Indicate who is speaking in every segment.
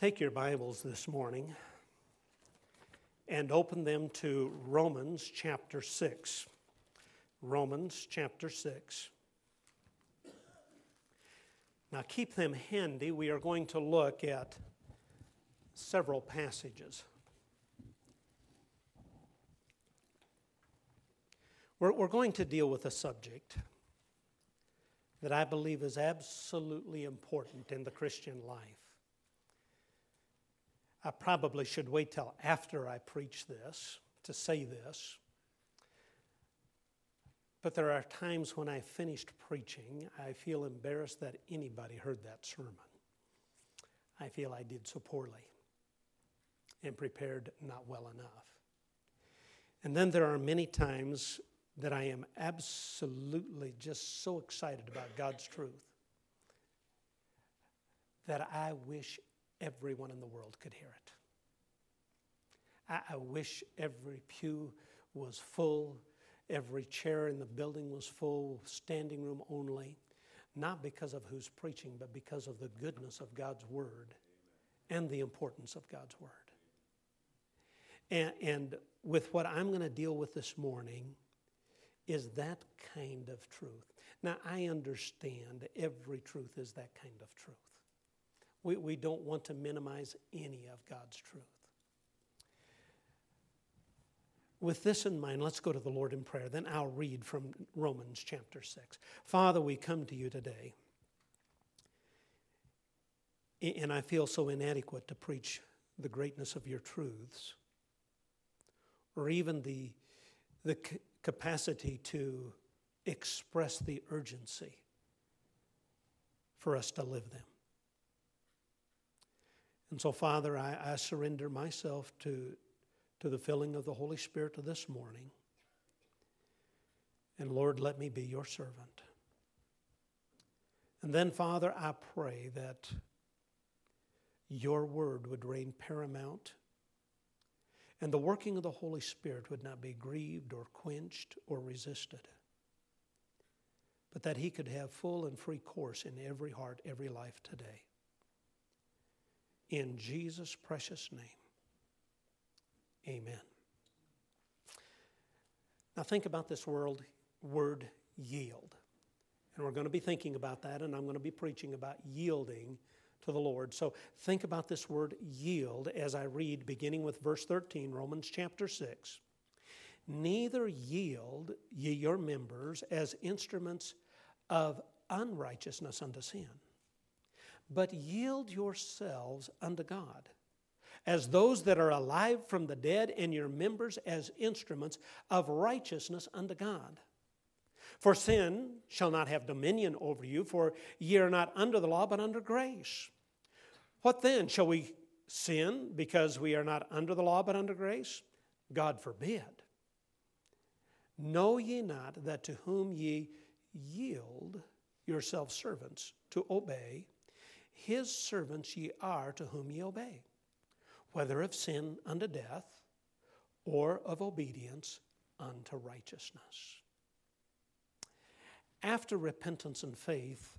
Speaker 1: Take your Bibles this morning and open them to Romans chapter 6. Romans chapter 6. Now keep them handy. We are going to look at several passages. We're going to deal with a subject that I believe is absolutely important in the Christian life. I probably should wait till after I preach this to say this. But there are times when I finished preaching, I feel embarrassed that anybody heard that sermon. I feel I did so poorly and prepared not well enough. And then there are many times that I am absolutely just so excited about God's truth that I wish everyone in the world could hear it. I wish every pew was full, every chair in the building was full, standing room only, not because of who's preaching, but because of the goodness of God's Word and the importance of God's Word. And with what I'm going to deal with this morning is that kind of truth. Now, I understand every truth is that kind of truth. We don't want to minimize any of God's truth. With this in mind, let's go to the Lord in prayer. Then I'll read from Romans chapter 6. Father, we come to you today, and I feel so inadequate to preach the greatness of your truths, or even the capacity to express the urgency for us to live them. And so, Father, I surrender myself to the filling of the Holy Spirit this morning. And Lord, let me be your servant. And then, Father, I pray that your word would reign paramount and the working of the Holy Spirit would not be grieved or quenched or resisted, but that he could have full and free course in every heart, every life today. In Jesus' precious name, amen. Now think about this word yield. And we're going to be thinking about that, and I'm going to be preaching about yielding to the Lord. So think about this word yield as I read, beginning with verse 13, Romans chapter 6. Neither yield ye your members as instruments of unrighteousness unto sin, but yield yourselves unto God, as those that are alive from the dead, and your members as instruments of righteousness unto God. For sin shall not have dominion over you, for ye are not under the law, but under grace. What then? Shall we sin because we are not under the law, but under grace? God forbid. Know ye not that to whom ye yield yourselves servants to obey, his servants ye are to whom ye obey, whether of sin unto death, or of obedience unto righteousness. After repentance and faith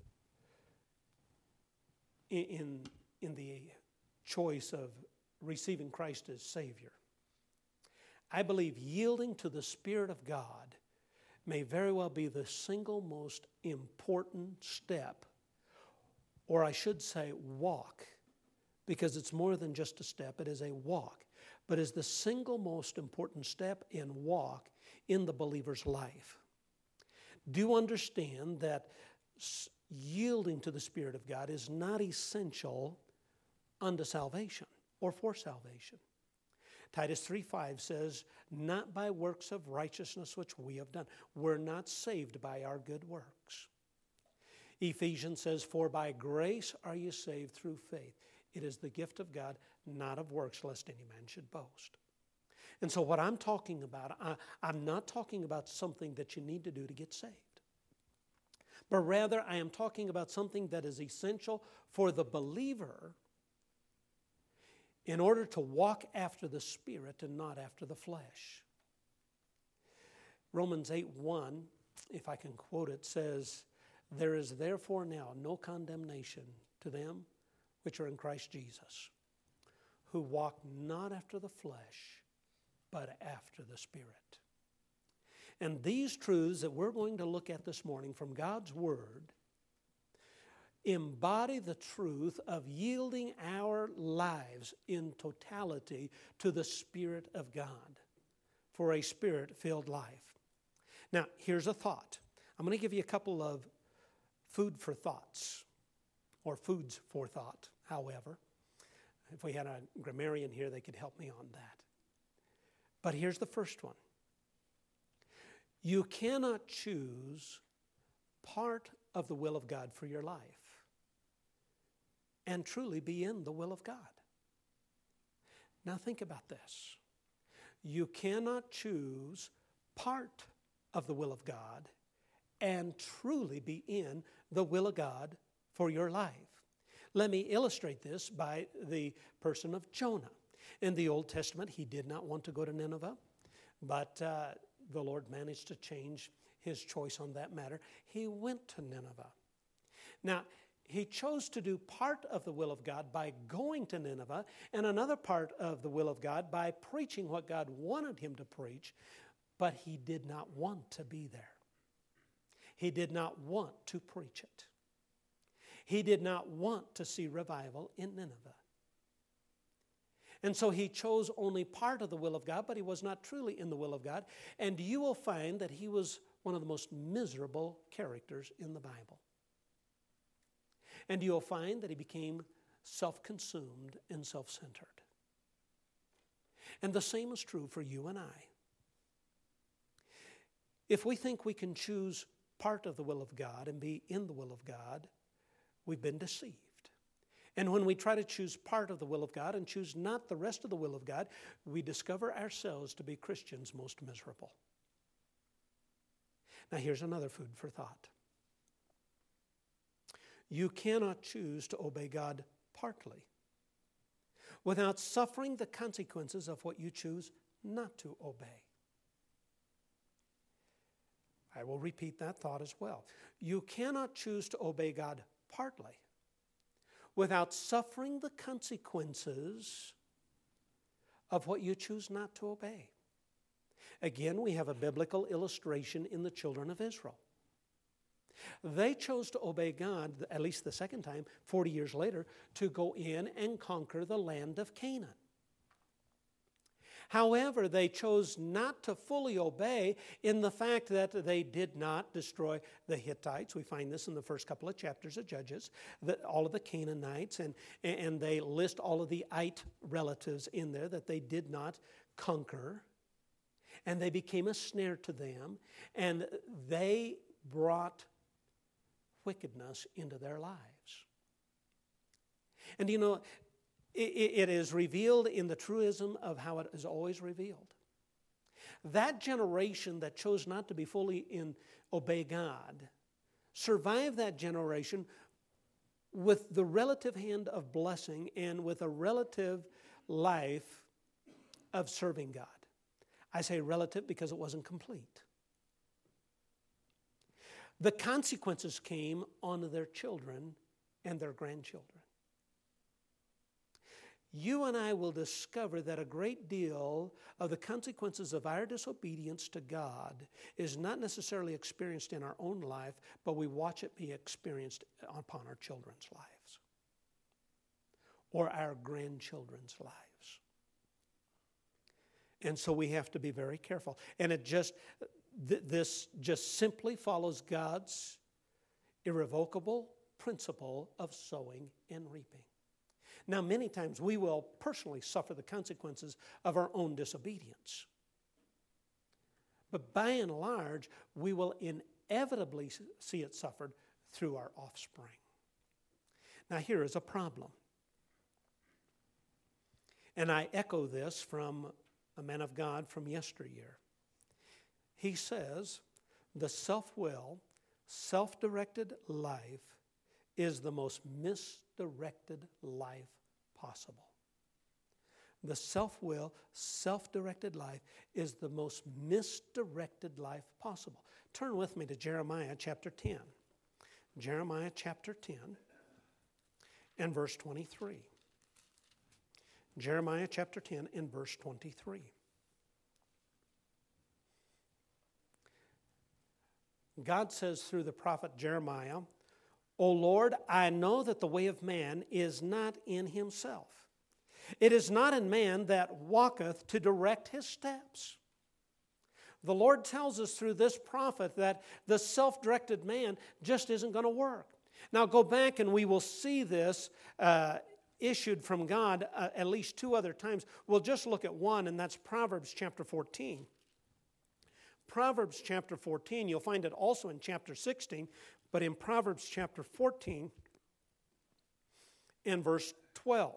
Speaker 1: in the choice of receiving Christ as Savior, I believe yielding to the Spirit of God may very well be the single most important step, or I should say walk, because it's more than just a step, it is a walk, but is the single most important step and walk in the believer's life. Do understand that yielding to the Spirit of God is not essential unto salvation or for salvation. Titus 3:5 says, not by works of righteousness which we have done. We're not saved by our good works. Ephesians says, for by grace are you saved through faith. It is the gift of God, not of works, lest any man should boast. And so what I'm talking about, I'm not talking about something that you need to do to get saved. But rather, I am talking about something that is essential for the believer in order to walk after the Spirit and not after the flesh. Romans 8:1, if I can quote it, says, there is therefore now no condemnation to them which are in Christ Jesus. who walk not after the flesh, but after the Spirit. And these truths that we're going to look at this morning from God's Word embody the truth of yielding our lives in totality to the Spirit of God for a Spirit-filled life. Now, here's a thought. I'm going to give you a couple of food for thoughts, or foods for thought, however. If we had a grammarian here, they could help me on that. But here's the first one. You cannot choose part of the will of God for your life and truly be in the will of God. Now think about this. You cannot choose part of the will of God and truly be in the will of God for your life. Let me illustrate this by the person of Jonah. In the Old Testament, he did not want to go to Nineveh, but the Lord managed to change his choice on that matter. He went to Nineveh. Now, he chose to do part of the will of God by going to Nineveh, and another part of the will of God by preaching what God wanted him to preach, but he did not want to be there. He did not want to preach it. He did not want to see revival in Nineveh. And so he chose only part of the will of God, but he was not truly in the will of God. And you will find that he was one of the most miserable characters in the Bible. And you'll find that he became self-consumed and self-centered. And the same is true for you and I. If we think we can choose part of the will of God and be in the will of God, we've been deceived. And when we try to choose part of the will of God and choose not the rest of the will of God, we discover ourselves to be Christians most miserable. Now here's another food for thought. You cannot choose to obey God partly without suffering the consequences of what you choose not to obey. I will repeat that thought as well. You cannot choose to obey God partly without suffering the consequences of what you choose not to obey. Again, we have a biblical illustration in the children of Israel. They chose to obey God, at least the second time, 40 years later, to go in and conquer the land of Canaan. However, they chose not to fully obey in the fact that they did not destroy the Hittites. We find this in the first couple of chapters of Judges, all of the Canaanites, and they list all of the Ite relatives in there that they did not conquer. And they became a snare to them, and they brought wickedness into their lives. And you know, it is revealed in the truism of how it is always revealed. That generation that chose not to be fully obey God survived that generation with the relative hand of blessing and with a relative life of serving God. I say relative because it wasn't complete. The consequences came on their children and their grandchildren. You and I will discover that a great deal of the consequences of our disobedience to God is not necessarily experienced in our own life, but we watch it be experienced upon our children's lives or our grandchildren's lives. And so we have to be very careful. And this just simply follows God's irrevocable principle of sowing and reaping. Now, many times we will personally suffer the consequences of our own disobedience. But by and large, we will inevitably see it suffered through our offspring. Now, here is a problem. And I echo this from a man of God from yesteryear. He says, the self-will, self-directed life is the most misdirected life possible. The self-will, self-directed life is the most misdirected life possible. Turn with me to Jeremiah chapter 10. Jeremiah chapter 10 and verse 23. Jeremiah chapter 10 and verse 23. God says through the prophet Jeremiah, O Lord, I know that the way of man is not in himself. It is not in man that walketh to direct his steps. The Lord tells us through this prophet that the self-directed man just isn't going to work. Now go back and we will see this issued from God at least two other times. We'll just look at one, and that's Proverbs chapter 14. Proverbs chapter 14, you'll find it also in chapter 16, but in Proverbs chapter 14 and verse 12.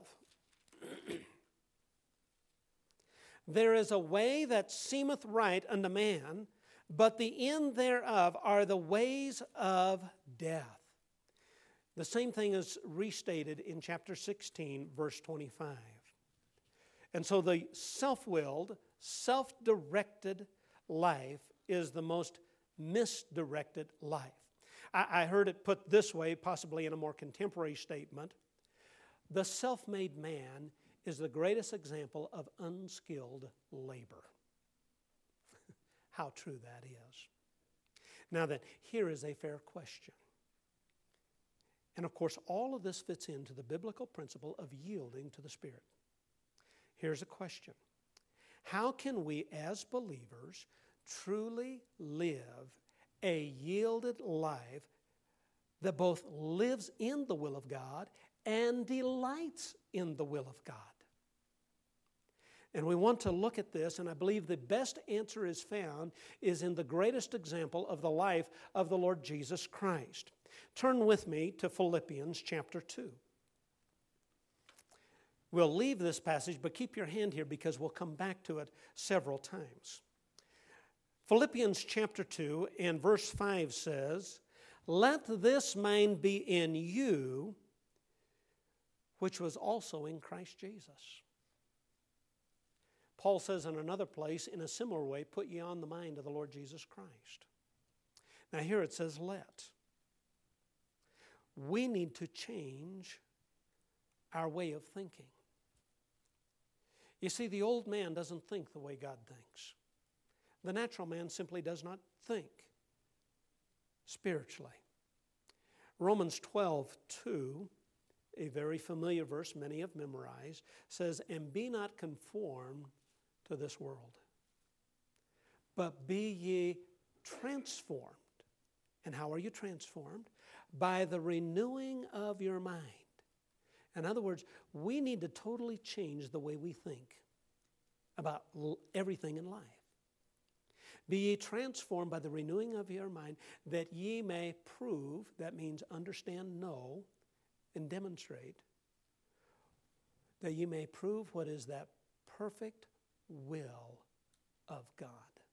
Speaker 1: There is a way that seemeth right unto man, but the end thereof are the ways of death. The same thing is restated in chapter 16, verse 25. And so the self-willed, self-directed life is the most misdirected life. I heard it put this way, possibly in a more contemporary statement. The self-made man is the greatest example of unskilled labor. How true that is. Now then, here is a fair question. And of course, all of this fits into the biblical principle of yielding to the Spirit. Here's a question. How can we as believers truly live a yielded life that both lives in the will of God and delights in the will of God? And we want to look at this, and I believe the best answer is found is in the greatest example of the life of the Lord Jesus Christ. Turn with me to Philippians chapter 2. We'll leave this passage, but keep your hand here because we'll come back to it several times. Philippians chapter 2 and verse 5 says, Let this mind be in you, which was also in Christ Jesus. Paul says in another place, in a similar way, put ye on the mind of the Lord Jesus Christ. Now here it says, let. We need to change our way of thinking. You see, the old man doesn't think the way God thinks. The natural man simply does not think spiritually. Romans 12:2, a very familiar verse many have memorized, says, And be not conformed to this world, but be ye transformed. And how are you transformed? By the renewing of your mind. In other words, we need to totally change the way we think about everything in life. Be ye transformed by the renewing of your mind, that ye may prove, that means understand, know, and demonstrate, that ye may prove what is that perfect will of God.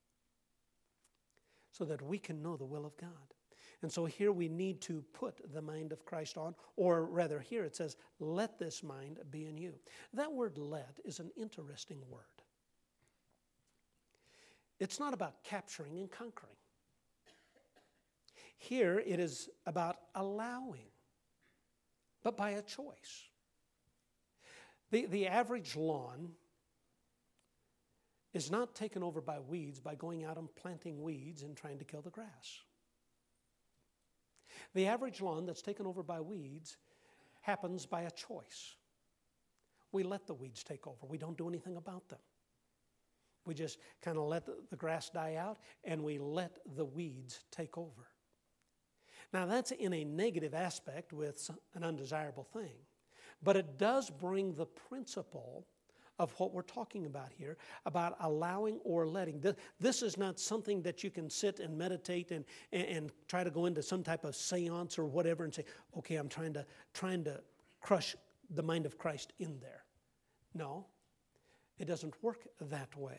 Speaker 1: So that we can know the will of God. And so here we need to put the mind of Christ on, or rather here it says, let this mind be in you. That word let is an interesting word. It's not about capturing and conquering. Here it is about allowing, but by a choice. The average lawn is not taken over by weeds by going out and planting weeds and trying to kill the grass. The average lawn that's taken over by weeds happens by a choice. We let the weeds take over. We don't do anything about them. We just kind of let the grass die out and we let the weeds take over. Now that's in a negative aspect with an undesirable thing, but it does bring the principle of what we're talking about here, about allowing or letting. This is not something that you can sit and meditate and try to go into some type of seance or whatever and say, okay, I'm trying to crush the mind of Christ in there. No, it doesn't work that way.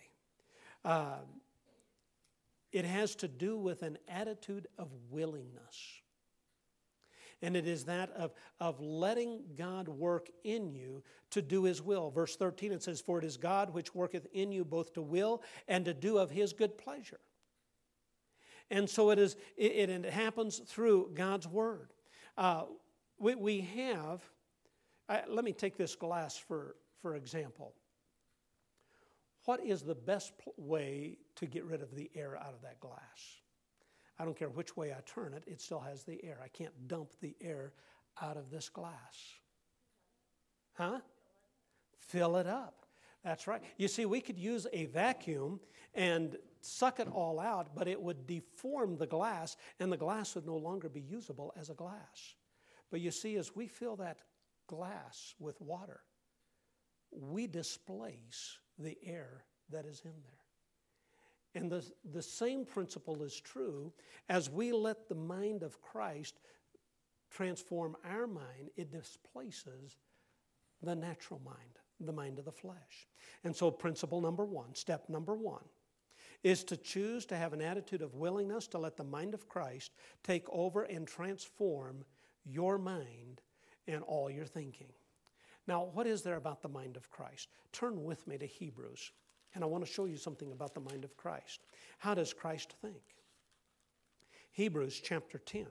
Speaker 1: It has to do with an attitude of willingness. And it is that of letting God work in you to do His will. Verse 13, it says, For it is God which worketh in you both to will and to do of His good pleasure. And so it happens through God's Word. We have, let me take this glass for for example, what is the best way to get rid of the air out of that glass? I don't care which way I turn it, it still has the air. I can't dump the air out of this glass. Huh? Fill it up. That's right. You see, we could use a vacuum and suck it all out, but it would deform the glass, and the glass would no longer be usable as a glass. But you see, as we fill that glass with water, we displace the air that is in there. And the same principle is true as we let the mind of Christ transform our mind. It displaces the natural mind, the mind of the flesh. And so principle number one, step number one, is to choose to have an attitude of willingness to let the mind of Christ take over and transform your mind and all your thinking. Now, what is there about the mind of Christ? Turn with me to Hebrews, and I want to show you something about the mind of Christ. How does Christ think? Hebrews chapter 10.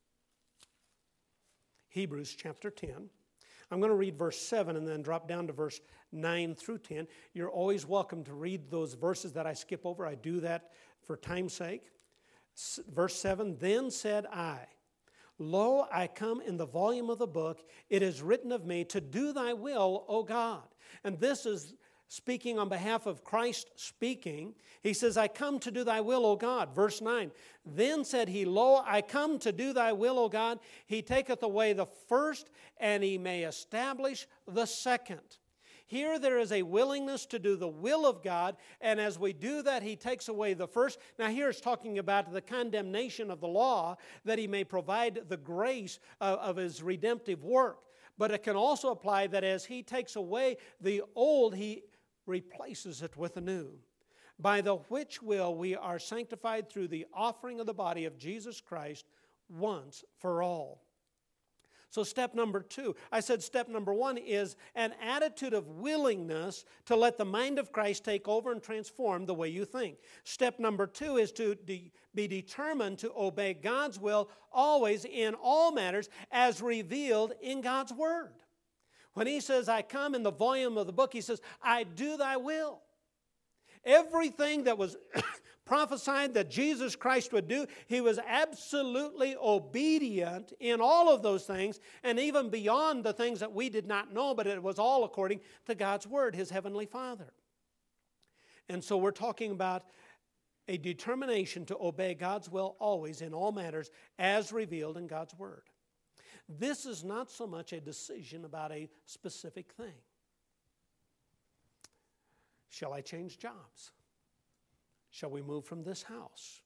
Speaker 1: Hebrews chapter 10. I'm going to read verse 7 and then drop down to verse 9 through 10. You're always welcome to read those verses that I skip over. I do that for time's sake. Verse 7, then said I, lo, I come in the volume of the book. It is written of me to do thy will, O God. And this is speaking on behalf of Christ speaking. He says, I come to do thy will, O God. Verse 9, then said he, lo, I come to do thy will, O God. He taketh away the first, and he may establish the second. Here there is a willingness to do the will of God, and as we do that, he takes away the first. Now here it's talking about the condemnation of the law, that he may provide the grace of his redemptive work. But it can also apply that as he takes away the old, he replaces it with a new. By the which will we are sanctified through the offering of the body of Jesus Christ once for all. So step number two, I said step number one is an attitude of willingness to let the mind of Christ take over and transform the way you think. Step number two is to be determined to obey God's will always in all matters as revealed in God's Word. When he says, I come in the volume of the book, he says, I do thy will. Everything that was prophesied that Jesus Christ would do, he was absolutely obedient in all of those things, and even beyond the things that we did not know, but it was all according to God's Word, his heavenly Father. And so we're talking about a determination to obey God's will always in all matters as revealed in God's Word. This is not so much a decision about a specific thing. Shall I change jobs? Shall we move from this house?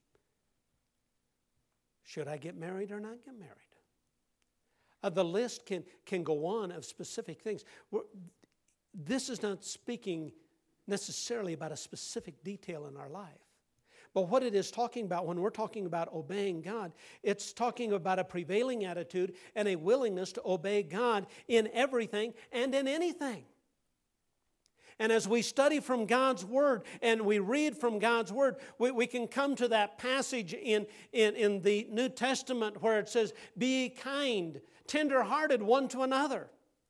Speaker 1: Should I get married or not get married? The list can go on of specific things. This is not speaking necessarily about a specific detail in our life. But what it is talking about when we're talking about obeying God, it's talking about a prevailing attitude and a willingness to obey God in everything and in anything. And as we study from God's Word and we read from God's Word, we can come to that passage in the New Testament where it says, be kind, tender-hearted one to another.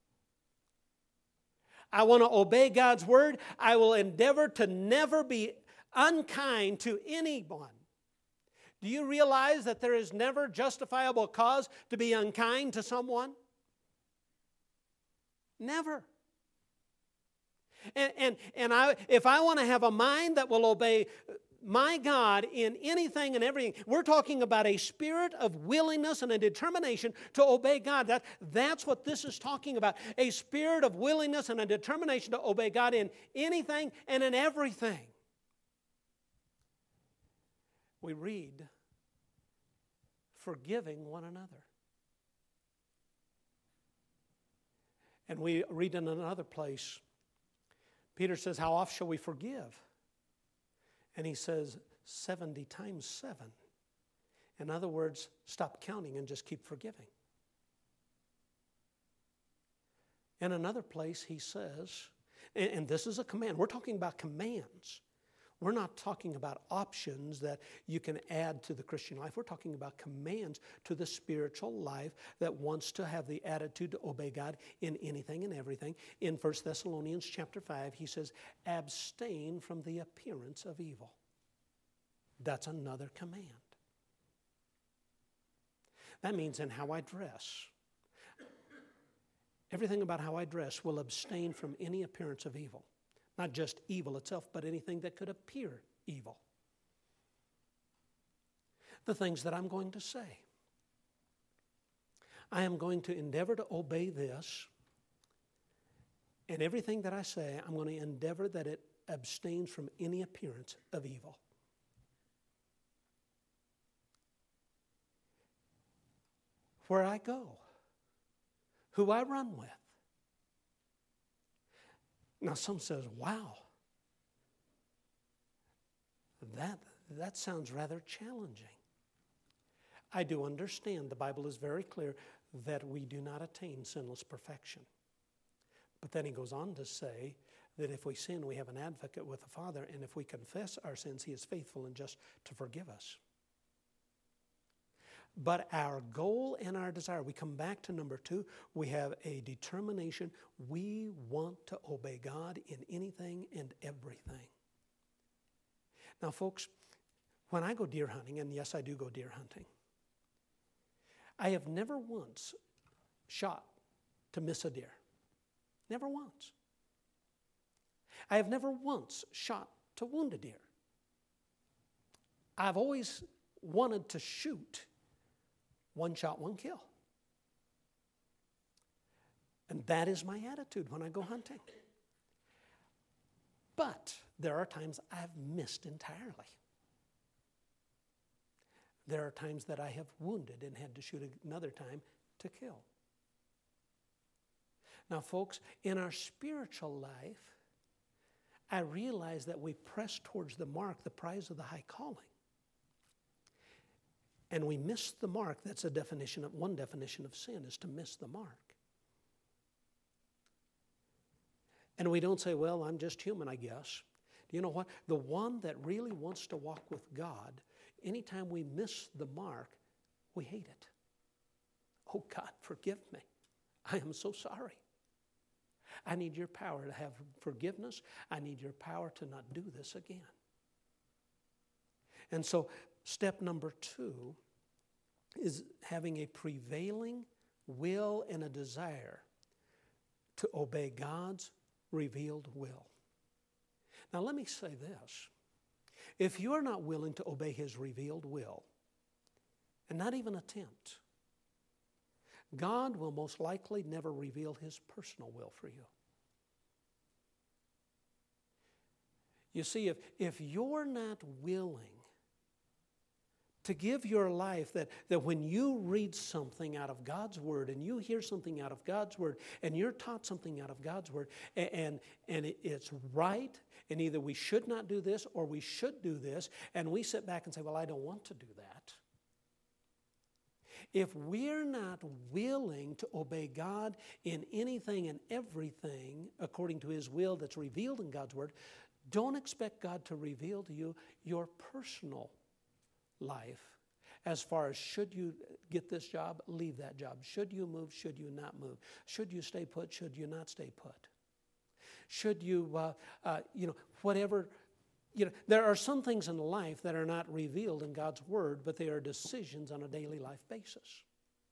Speaker 1: I want to obey God's Word. I will endeavor to never be unkind to anyone. Do you realize that there is never justifiable cause to be unkind to someone? Never. If I want to have a mind that will obey my God in anything and everything, we're talking about a spirit of willingness and a determination to obey God. That's what this is talking about. A spirit of willingness and a determination to obey God in anything and in everything. We read, forgiving one another. And we read in another place, Peter says, how oft shall we forgive? And he says, 70 times 7. In other words, stop counting and just keep forgiving. In another place he says, and this is a command. We're talking about commands. We're not talking about options that you can add to the Christian life. We're talking about commands to the spiritual life that wants to have the attitude to obey God in anything and everything. In 1 Thessalonians chapter 5, he says, abstain from the appearance of evil. That's another command. That means in how I dress. Everything about how I dress will abstain from any appearance of evil. Not just evil itself, but anything that could appear evil. The things that I'm going to say. I am going to endeavor to obey this, and everything that I say, I'm going to endeavor that it abstains from any appearance of evil. Where I go, who I run with. Now, some says, wow, that sounds rather challenging. I do understand the Bible is very clear that we do not attain sinless perfection. But then he goes on to say that if we sin, we have an advocate with the Father, and if we confess our sins, he is faithful and just to forgive us. But our goal and our desire, we come back to number 2, we have a determination. We want to obey God in anything and everything. Now, folks, when I go deer hunting, and yes, I do go deer hunting, I have never once shot to miss a deer. Never once. I have never once shot to wound a deer. I've always wanted to shoot one shot, one kill. And that is my attitude when I go hunting. But there are times I've missed entirely. There are times that I have wounded and had to shoot another time to kill. Now, folks, in our spiritual life, I realize that we press towards the mark, the prize of the high calling. And we miss the mark. That's one definition of sin is to miss the mark. And we don't say, well, I'm just human, I guess. Do you know what? The one that really wants to walk with God, anytime we miss the mark, we hate it. Oh, God, forgive me. I am so sorry. I need your power to have forgiveness. I need your power to not do this again. And so step number 2 is having a prevailing will and a desire to obey God's revealed will. Now let me say this. If you are not willing to obey His revealed will, and not even attempt, God will most likely never reveal His personal will for you. You see, if you're not willing to give your life, that when you read something out of God's Word and you hear something out of God's Word and you're taught something out of God's Word and it's right, and either we should not do this or we should do this, and we sit back and say, well, I don't want to do that. If we're not willing to obey God in anything and everything according to His will that's revealed in God's Word, don't expect God to reveal to you your personal life as far as should you get this job, leave that job. Should you move, should you not move? Should you stay put, should you not stay put? Should you, whatever. There are some things in life that are not revealed in God's Word, but they are decisions on a daily life basis.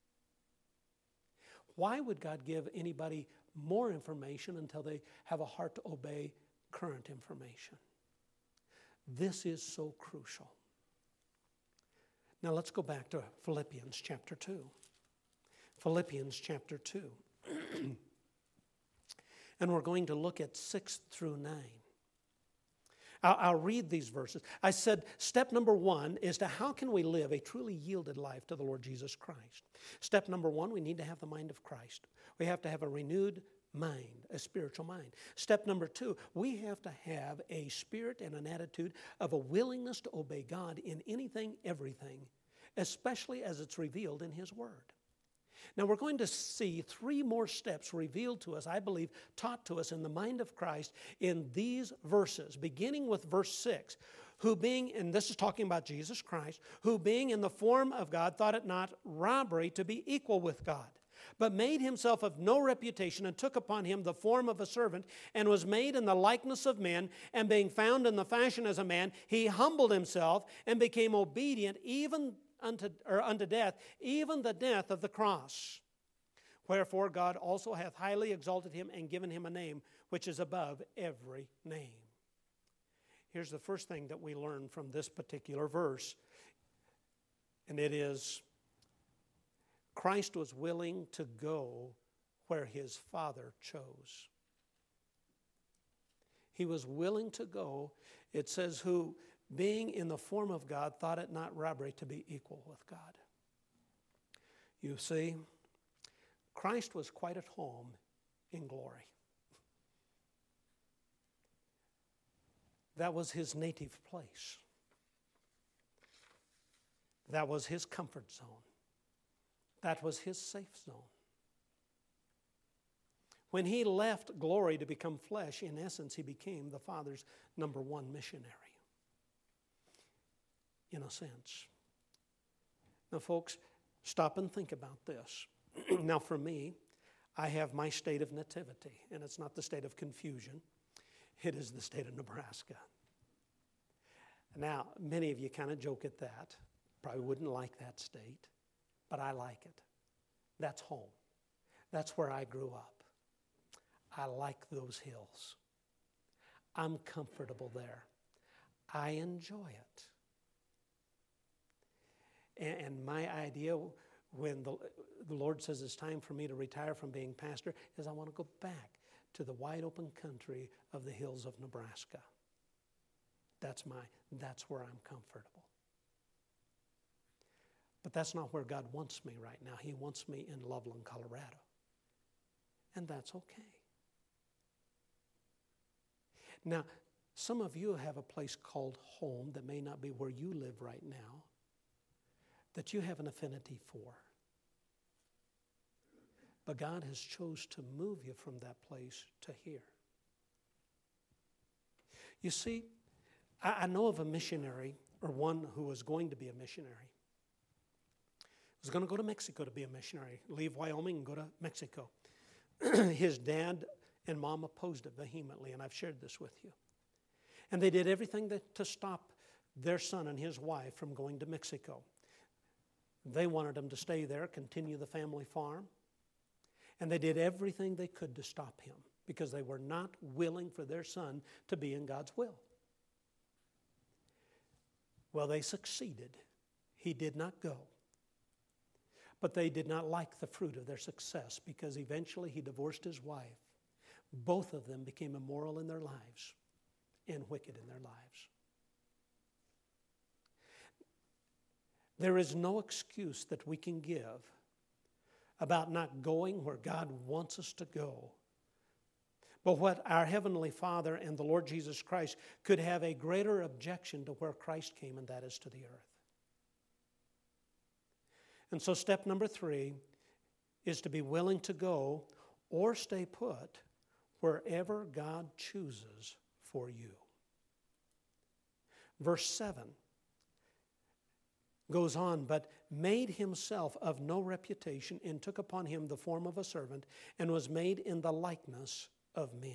Speaker 1: Why would God give anybody more information until they have a heart to obey current information? This is so crucial. Now let's go back to Philippians chapter 2. Philippians chapter 2. And we're going to look at 6 through 9. I'll read these verses. I said step number 1 is to how can we live a truly yielded life to the Lord Jesus Christ. Step number 1, we need to have the mind of Christ. We have to have a renewed mind, a spiritual mind. Step number 2, we have to have a spirit and an attitude of a willingness to obey God in anything, everything, especially as it's revealed in His Word. Now we're going to see three more steps revealed to us, I believe, taught to us in the mind of Christ in these verses, beginning with verse 6. Who being, and this is talking about Jesus Christ, who being in the form of God thought it not robbery to be equal with God, but made himself of no reputation, and took upon him the form of a servant, and was made in the likeness of men, and being found in the fashion as a man, he humbled himself and became obedient even unto death, even the death of the cross. Wherefore God also hath highly exalted him and given him a name which is above every name. Here's the first thing that we learn from this particular verse, and it is Christ was willing to go where his Father chose. He was willing to go, it says, who being in the form of God thought it not robbery to be equal with God. You see, Christ was quite at home in glory. That was his native place. That was his comfort zone. That was his safe zone. When he left glory to become flesh, in essence, he became the Father's number one missionary. In a sense. Now, folks, stop and think about this. Now, for me, I have my state of nativity, and it's not the state of confusion. It is the state of Nebraska. Now, many of you kind of joke at that. Probably wouldn't like that state, but I like it. That's home. That's where I grew up. I like those hills. I'm comfortable there. I enjoy it. And my idea when the Lord says it's time for me to retire from being pastor is I want to go back to the wide open country of the hills of Nebraska. That's where I'm comfortable. But that's not where God wants me right now. He wants me in Loveland, Colorado. And that's okay. Now, some of you have a place called home that may not be where you live right now, that you have an affinity for. But God has chose to move you from that place to here. You see, I know of a missionary, or one who was going to be a missionary. He was going to go to Mexico to be a missionary, leave Wyoming and go to Mexico. His dad and mom opposed it vehemently, and I've shared this with you. And they did everything to stop their son and his wife from going to Mexico. They wanted him to stay there, continue the family farm. And they did everything they could to stop him because they were not willing for their son to be in God's will. Well, they succeeded. He did not go. But they did not like the fruit of their success because eventually he divorced his wife. Both of them became immoral in their lives and wicked in their lives. There is no excuse that we can give about not going where God wants us to go. But what our Heavenly Father and the Lord Jesus Christ could have a greater objection to where Christ came, and that is to the earth. And so step number 3 is to be willing to go or stay put wherever God chooses for you. Verse 7 goes on, but made himself of no reputation and took upon him the form of a servant and was made in the likeness of men.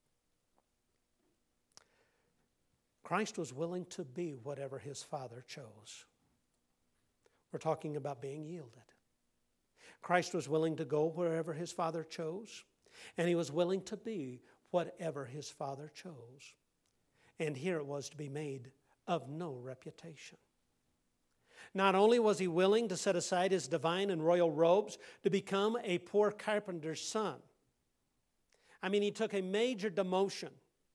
Speaker 1: Christ was willing to be whatever his Father chose. We're talking about being yielded. Christ was willing to go wherever his Father chose, and he was willing to be whatever his Father chose. And here it was to be made of no reputation. Not only was he willing to set aside his divine and royal robes to become a poor carpenter's son. I mean, he took a major demotion.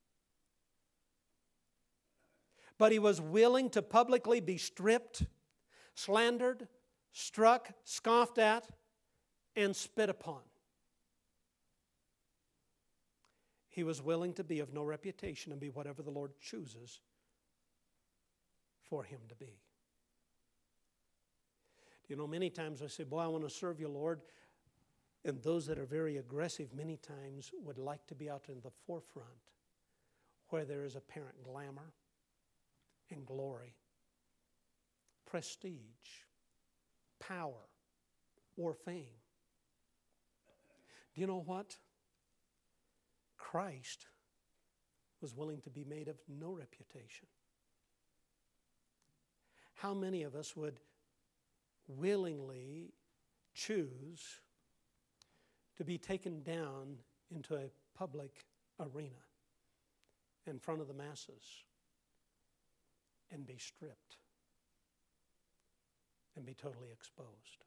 Speaker 1: But he was willing to publicly be stripped, slandered, struck, scoffed at, and spit upon. He was willing to be of no reputation and be whatever the Lord chooses for him to be. You know, many times I say, boy, I want to serve you, Lord. And those that are very aggressive many times would like to be out in the forefront where there is apparent glamour and glory, prestige, power, or fame. Do you know what? Christ was willing to be made of no reputation. How many of us would willingly choose to be taken down into a public arena in front of the masses and be stripped and be totally exposed?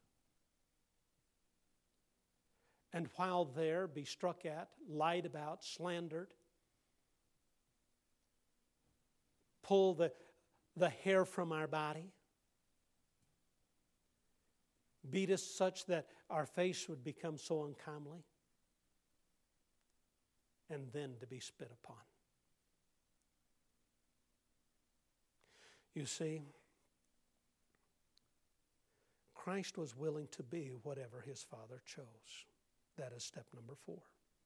Speaker 1: And while there, be struck at, lied about, slandered, pull the hair from our body, beat us such that our face would become so uncomely, and then to be spit upon. You see, Christ was willing to be whatever his Father chose. That is step number 4.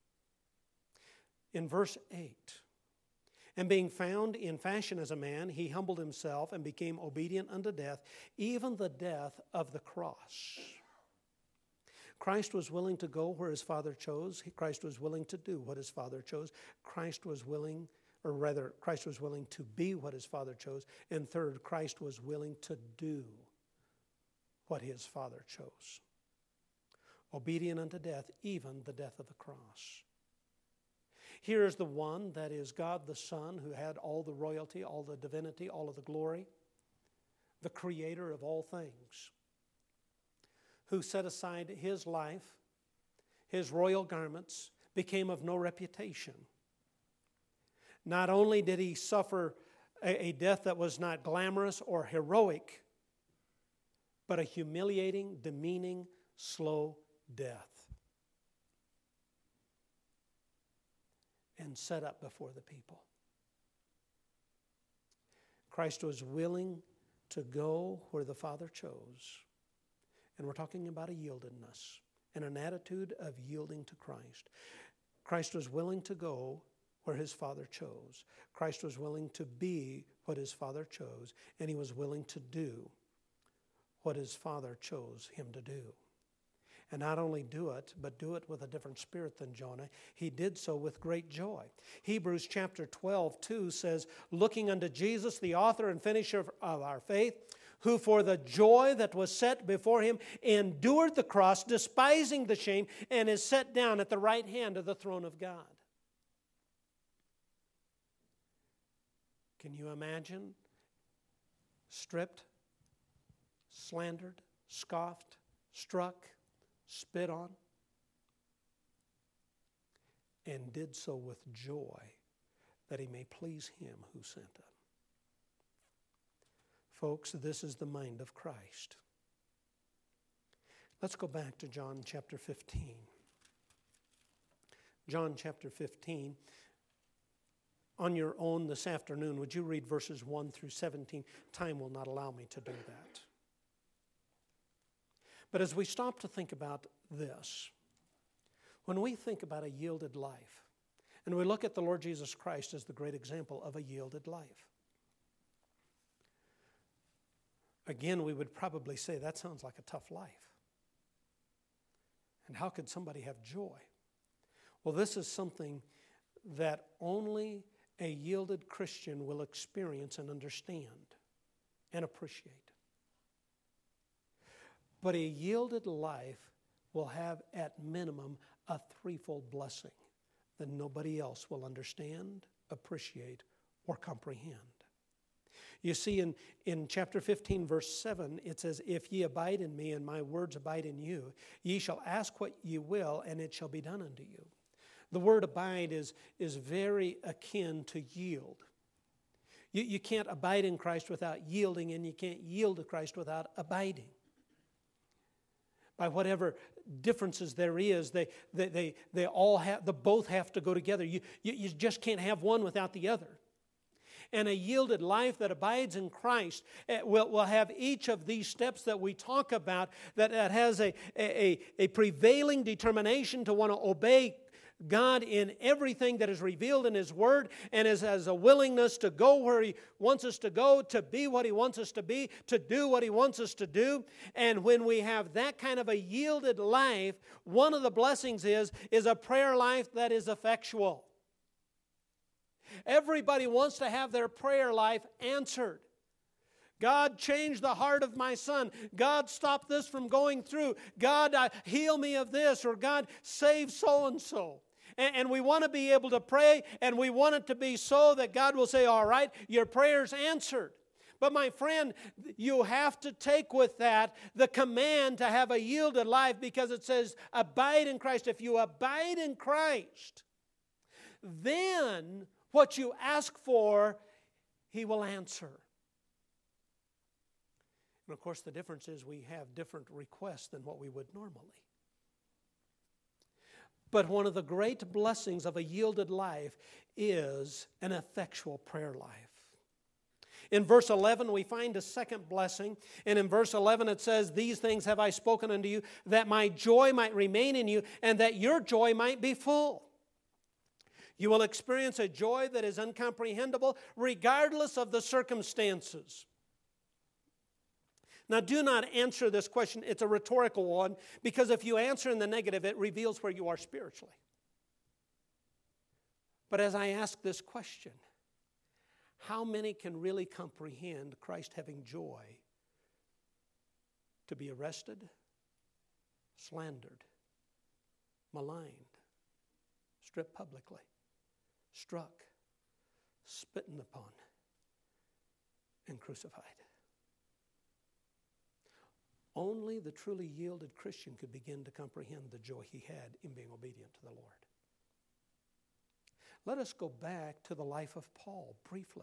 Speaker 1: In verse 8, and being found in fashion as a man, he humbled himself and became obedient unto death, even the death of the cross. Christ was willing to go where his Father chose. Christ was willing to do what his Father chose. Christ was willing to be what his Father chose. And third, Christ was willing to do what his Father chose. Obedient unto death, even the death of the cross. Here is the one that is God the Son, who had all the royalty, all the divinity, all of the glory, the creator of all things, who set aside his life, his royal garments, became of no reputation. Not only did he suffer a death that was not glamorous or heroic, but a humiliating, demeaning, slow death, and set up before the people. Christ was willing to go where the Father chose. And we're talking about a yieldedness and an attitude of yielding to Christ. Christ was willing to go where his Father chose. Christ was willing to be what his Father chose, and he was willing to do what his Father chose him to do. And not only do it, but do it with a different spirit than Jonah. He did so with great joy. Hebrews chapter 12:2 says, looking unto Jesus, the author and finisher of our faith, who for the joy that was set before him endured the cross, despising the shame, and is set down at the right hand of the throne of God. Can you imagine? Stripped, slandered, scoffed, struck, spit on, and did so with joy, that he may please him who sent him. Folks, this is the mind of Christ. Let's go back to John chapter 15. John chapter 15. On your own this afternoon, would you read verses 1 through 17? Time will not allow me to do that. But as we stop to think about this, when we think about a yielded life, and we look at the Lord Jesus Christ as the great example of a yielded life, again, we would probably say that sounds like a tough life. And how could somebody have joy? Well, this is something that only a yielded Christian will experience and understand and appreciate. But a yielded life will have at minimum a threefold blessing that nobody else will understand, appreciate, or comprehend. You see, in chapter 15, verse 7, it says, if ye abide in me and my words abide in you, ye shall ask what ye will, and it shall be done unto you. The word abide is very akin to yield. You can't abide in Christ without yielding, and you can't yield to Christ without abiding. By whatever differences there is, they both have to go together. You just can't have one without the other. And a yielded life that abides in Christ will have each of these steps that we talk about, that has a prevailing determination to want to obey God in everything that is revealed in His Word, and has a willingness to go where He wants us to go, to be what He wants us to be, to do what He wants us to do. And when we have that kind of a yielded life, one of the blessings is a prayer life that is effectual. Everybody wants to have their prayer life answered. God, change the heart of my son. God, stop this from going through. God, heal me of this. Or God, save so-and-so. And we want to be able to pray, and we want it to be so that God will say, all right, your prayer's answered. But my friend, you have to take with that the command to have a yielded life, because it says, abide in Christ. If you abide in Christ, then what you ask for, He will answer. And of course, the difference is we have different requests than what we would normally. But one of the great blessings of a yielded life is an effectual prayer life. In verse 11, we find a second blessing. And in verse 11, it says, these things have I spoken unto you, that my joy might remain in you, and that your joy might be full. You will experience a joy that is incomprehensible, regardless of the circumstances. Now, do not answer this question. It's a rhetorical one, because if you answer in the negative, it reveals where you are spiritually. But as I ask this question, how many can really comprehend Christ having joy to be arrested, slandered, maligned, stripped publicly, struck, spitten upon, and crucified? Only the truly yielded Christian could begin to comprehend the joy he had in being obedient to the Lord. Let us go back to the life of Paul briefly.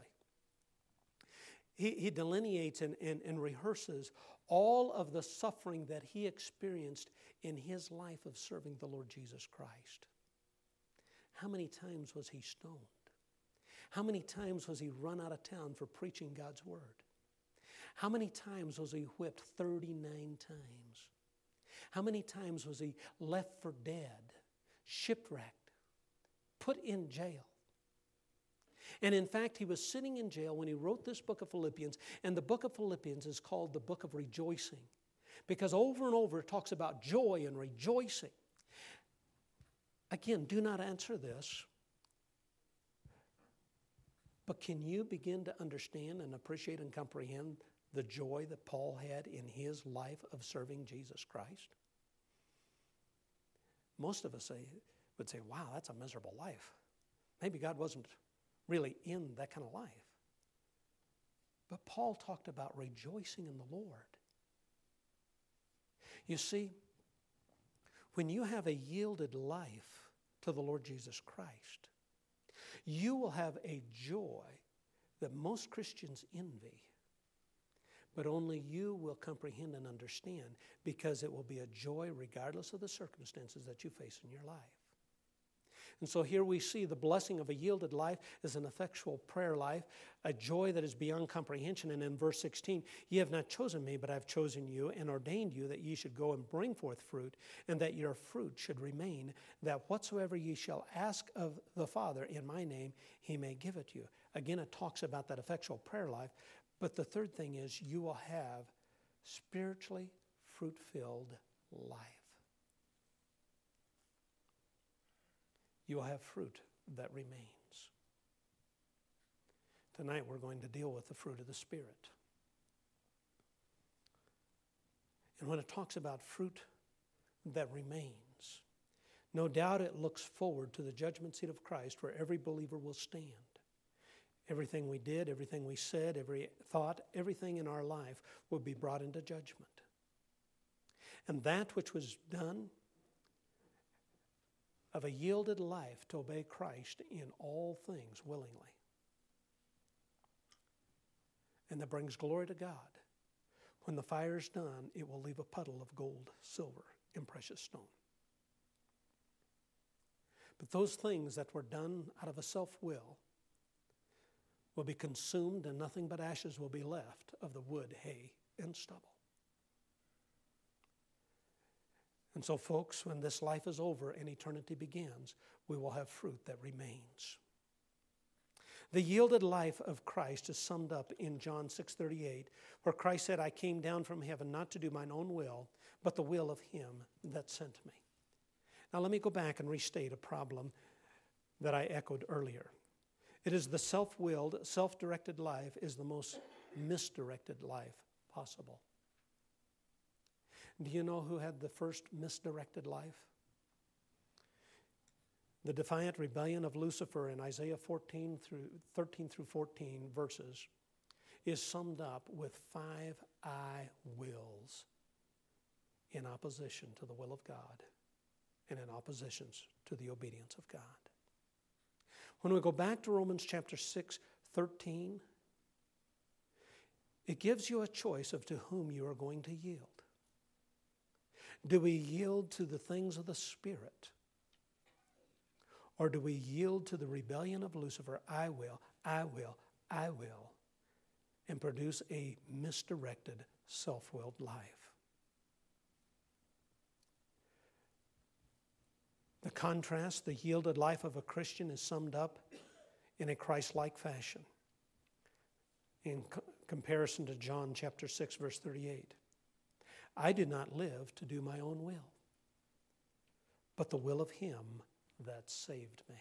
Speaker 1: He delineates and rehearses all of the suffering that he experienced in his life of serving the Lord Jesus Christ. How many times was he stoned? How many times was he run out of town for preaching God's word? How many times was he whipped? 39 times. How many times was he left for dead, shipwrecked, put in jail? And in fact, he was sitting in jail when he wrote this book of Philippians, and the book of Philippians is called the book of rejoicing, because over and over it talks about joy and rejoicing. Again, do not answer this, but can you begin to understand and appreciate and comprehend the joy that Paul had in his life of serving Jesus Christ? Most of us would say, wow, that's a miserable life. Maybe God wasn't really in that kind of life. But Paul talked about rejoicing in the Lord. You see, when you have a yielded life to the Lord Jesus Christ, you will have a joy that most Christians envy. But only you will comprehend and understand, because it will be a joy regardless of the circumstances that you face in your life. And so here we see the blessing of a yielded life is an effectual prayer life, a joy that is beyond comprehension. And in verse 16, ye have not chosen me, but I have chosen you and ordained you that ye should go and bring forth fruit, and that your fruit should remain, that whatsoever ye shall ask of the Father in my name, He may give it you. Again, it talks about that effectual prayer life. But the third thing is, you will have spiritually fruit-filled life. You will have fruit that remains. Tonight we're going to deal with the fruit of the Spirit. And when it talks about fruit that remains, no doubt it looks forward to the judgment seat of Christ, where every believer will stand. Everything we did, everything we said, every thought, everything in our life will be brought into judgment. And that which was done of a yielded life to obey Christ in all things willingly, and that brings glory to God, when the fire is done, it will leave a puddle of gold, silver, and precious stone. But those things that were done out of a self-will will be consumed, and nothing but ashes will be left of the wood, hay, and stubble. And so, folks, when this life is over and eternity begins, we will have fruit that remains. The yielded life of Christ is summed up in John 6:38, where Christ said, I came down from heaven not to do mine own will, but the will of him that sent me. Now let me go back and restate a problem that I echoed earlier. It is the self-willed, self-directed life is the most misdirected life possible. Do you know who had the first misdirected life? The defiant rebellion of Lucifer in Isaiah 13 through 14 verses is summed up with 5 I wills in opposition to the will of God and in opposition to the obedience of God. When we go back to Romans chapter 6:13, it gives you a choice of to whom you are going to yield. Do we yield to the things of the Spirit? Or do we yield to the rebellion of Lucifer, I will, and produce a misdirected, self-willed life? The contrast, the yielded life of a Christian is summed up in a Christ-like fashion in comparison to John chapter 6, verse 38. I did not live to do my own will, but the will of him that saved me.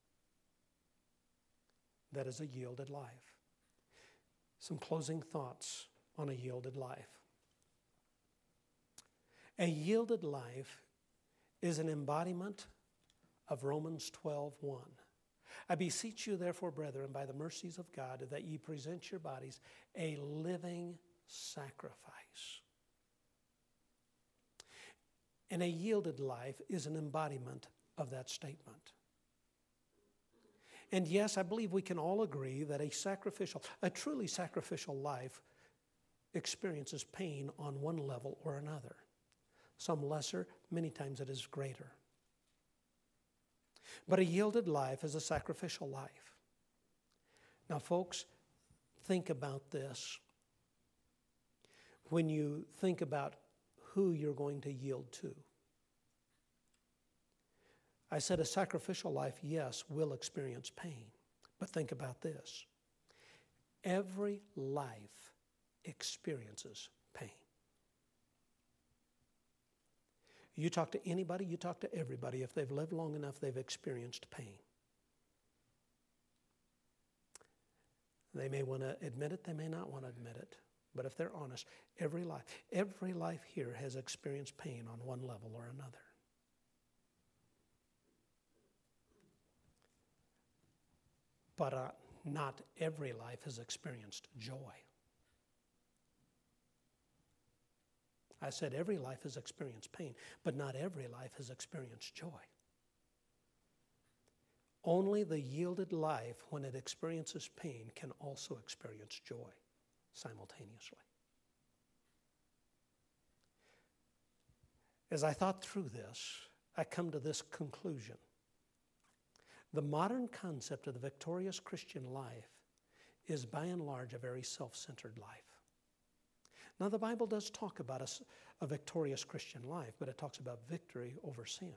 Speaker 1: That is a yielded life. Some closing thoughts on a yielded life. A yielded life is an embodiment of Romans 12:1. I beseech you, therefore, brethren, by the mercies of God, that ye present your bodies a living sacrifice. And a yielded life is an embodiment of that statement. And yes, I believe we can all agree that a truly sacrificial life experiences pain on one level or another. Some lesser, many times it is greater. But a yielded life is a sacrificial life. Now, folks, think about this. When you think about who you're going to yield to. I said a sacrificial life, yes, will experience pain. But think about this. Every life experiences pain. You talk to anybody, you talk to everybody. If they've lived long enough, they've experienced pain. They may want to admit it, they may not want to admit it. But if they're honest, every life here has experienced pain on one level or another. But not every life has experienced joy. I said every life has experienced pain, but not every life has experienced joy. Only the yielded life, when it experiences pain, can also experience joy simultaneously. As I thought through this, I come to this conclusion. The modern concept of the victorious Christian life is by and large a very self-centered life. Now the Bible does talk about a victorious Christian life, but it talks about victory over sin.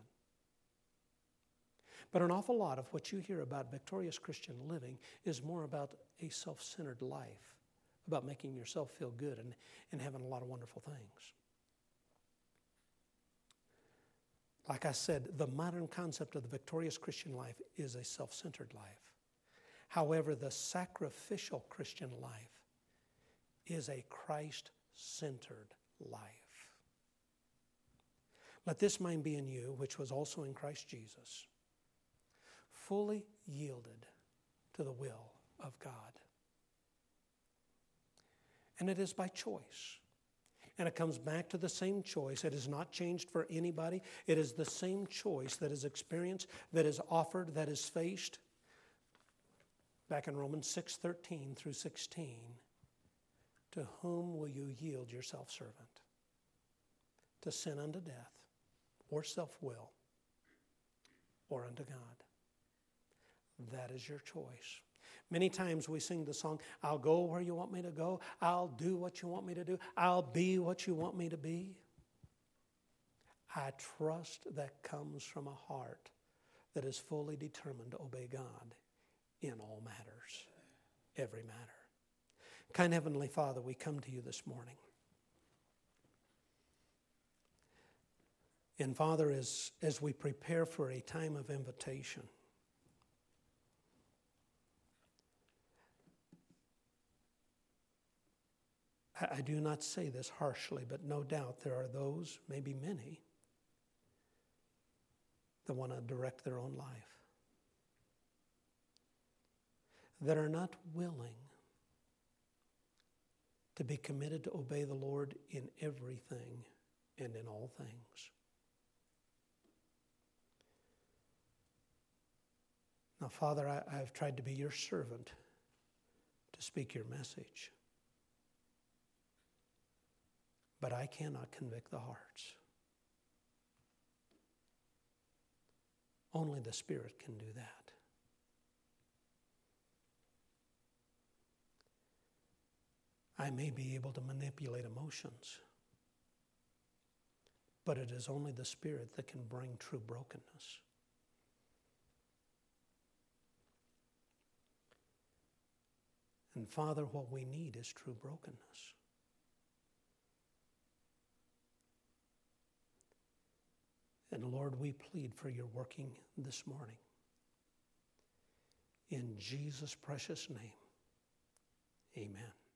Speaker 1: But an awful lot of what you hear about victorious Christian living is more about a self-centered life, about making yourself feel good and having a lot of wonderful things. Like I said, the modern concept of the victorious Christian life is a self-centered life. However, the sacrificial Christian life is a Christ-centered life. Let this mind be in you, which was also in Christ Jesus, fully yielded to the will of God. And it is by choice. And it comes back to the same choice. It is not changed for anybody. It is the same choice that is experienced, that is offered, that is faced. Back in Romans 6:13 through 16, to whom will you yield yourself servant? To sin unto death, or self-will, or unto God? That is your choice. Many times we sing the song, I'll go where you want me to go. I'll do what you want me to do. I'll be what you want me to be. I trust that comes from a heart that is fully determined to obey God in all matters, every matter. Kind Heavenly Father, we come to you this morning. And Father, as we prepare for a time of invitation, I do not say this harshly, but no doubt there are those, maybe many, that want to direct their own life, that are not willing to be committed to obey the Lord in everything and in all things. Now, Father, I've tried to be your servant to speak your message, but I cannot convict the hearts. Only the Spirit can do that. I may be able to manipulate emotions, but it is only the Spirit that can bring true brokenness. And Father, what we need is true brokenness. And Lord, we plead for your working this morning. In Jesus' precious name, amen.